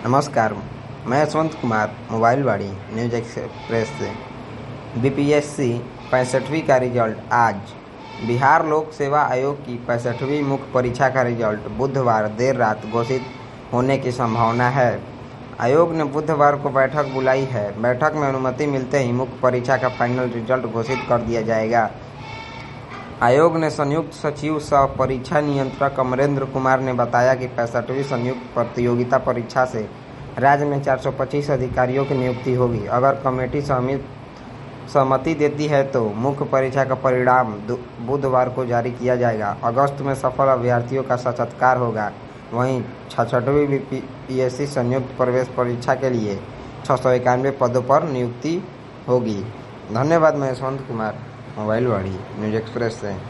नमस्कार, मैं यशवंत कुमार मोबाइलवाड़ी न्यूज़ एक्सप्रेस से। बीपीएससी 65वीं का रिजल्ट आज। बिहार लोक सेवा आयोग की 65वीं मुख्य परीक्षा का रिजल्ट बुधवार देर रात घोषित होने की संभावना है। आयोग ने बुधवार को बैठक बुलाई है। बैठक में अनुमति मिलते ही मुख्य परीक्षा का फाइनल रिजल्ट घोषित कर दिया जाएगा। आयोग ने संयुक्त सचिव सह परीक्षा नियंत्रक अमरेंद्र कुमार ने बताया कि 65वीं संयुक्त प्रतियोगिता परीक्षा से राज्य में 425 अधिकारियों की नियुक्ति होगी। अगर कमेटी सहमति देती है तो मुख्य परीक्षा का परिणाम बुधवार को जारी किया जाएगा। अगस्त में सफल अभ्यर्थियों का साक्षात्कार होगा। वहीं 66वीं बीपीएससी संयुक्त प्रवेश परीक्षा के लिए 691 पदों पर नियुक्ति होगी। धन्यवाद। मैं यशवंत कुमार मोबाइलवाड़ी न्यूज़ एक्सप्रेस से।